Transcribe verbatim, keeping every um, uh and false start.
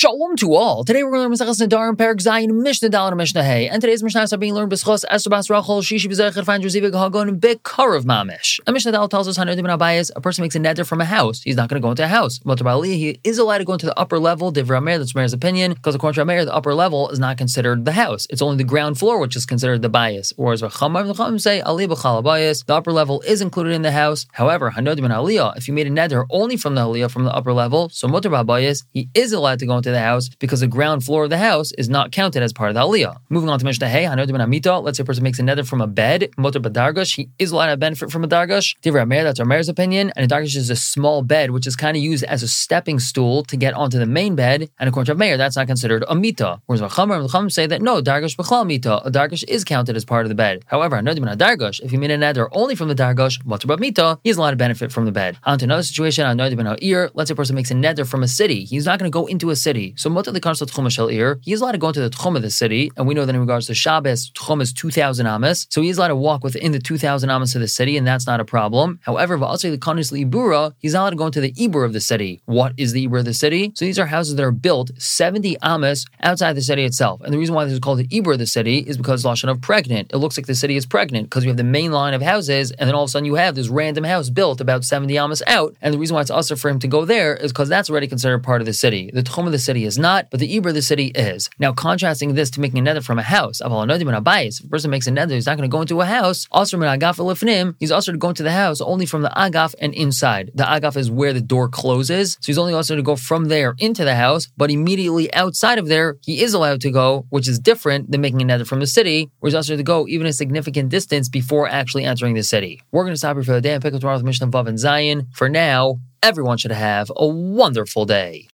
Shalom to all. Today we're going to learn Maseches Nedarim, Perek Zayin, Mishnah Daled, and Mishnah Hey. And today's Mishnahs are being learned b'schos Esther Bas Rachel, Shishi b'Zeicher, Find Rezivik Hagon, Bekarav Mamish. And Mishnah Daled tells us, Hanodim ben Abayis, a person makes a neder from a house. He's not going to go into a house. Motor Ba'aliyah, he is allowed to go into the upper level. Divrei Ameir, that's Meir's opinion, because according to Ameir, the upper level is not considered the house. It's only the ground floor which is considered the bayis. Whereas Rachamim and Chachamim say, Aliyah b'chal bayis, the upper level is included in the house. However, Hanodim ben Aliyah, if you made a neder only from the Aliyah, from the upper level, so Motor Ba'bayis, he is allowed to go into the house because the ground floor of the house is not counted as part of the aliyah. Moving on to Mishnah Hey, Hanodim ben Amita, let's say a person makes a neder from a bed, motor badargash, he is allowed to benefit from a dargash. Divrei Ameir, that's our mayor's opinion, and a dargash is a small bed which is kind of used as a stepping stool to get onto the main bed, and according to Meir, that's not considered a mita. Whereas Rachamim and Chachamim say that no, dargash b'chlal mita, a dargash is counted as part of the bed. However, Hanodim ben Dargash, if he made a neder only from the dargash, motor b'mita, he is allowed to benefit from the bed. On to another situation, Hanodim ben Ha'ir, let's say a person makes a neder from a city, he's not going to go into a city, so motor the concept he is allowed to go into the tchum of the city, and we know that in regards to Shabbos, tchum is two thousand amas, so he is allowed to walk within the two thousand amas of the city, and that's not a problem. However, v'asei l'kanis l'ibura, he's not allowed to go into the ibur of the city. What is the ibur of the city? So these are houses that are built seventy amas outside the city itself, and the reason why this is called the ibur of the city is because lashon of pregnant. It looks like the city is pregnant because you have the main line of houses, and then all of a sudden you have this random house built about seventy amas out, and the reason why it's usher for him to go there is because that's already considered part of the city. The tchum of the city is not, but the ibur of the city is. Now, contrasting this to making a neder from a house, if a person makes a neder, he's not going to go into a house. Also, min agaf elifnim, he's also to go into the house only from the agaf and inside. The agaf is where the door closes, so he's only also to go from there into the house, but immediately outside of there, he is allowed to go, which is different than making a neder from the city, where he's also to go even a significant distance before actually entering the city. We're going to stop here for the day and pick up tomorrow with Mishnah Vav and Zayin. For now, everyone should have a wonderful day.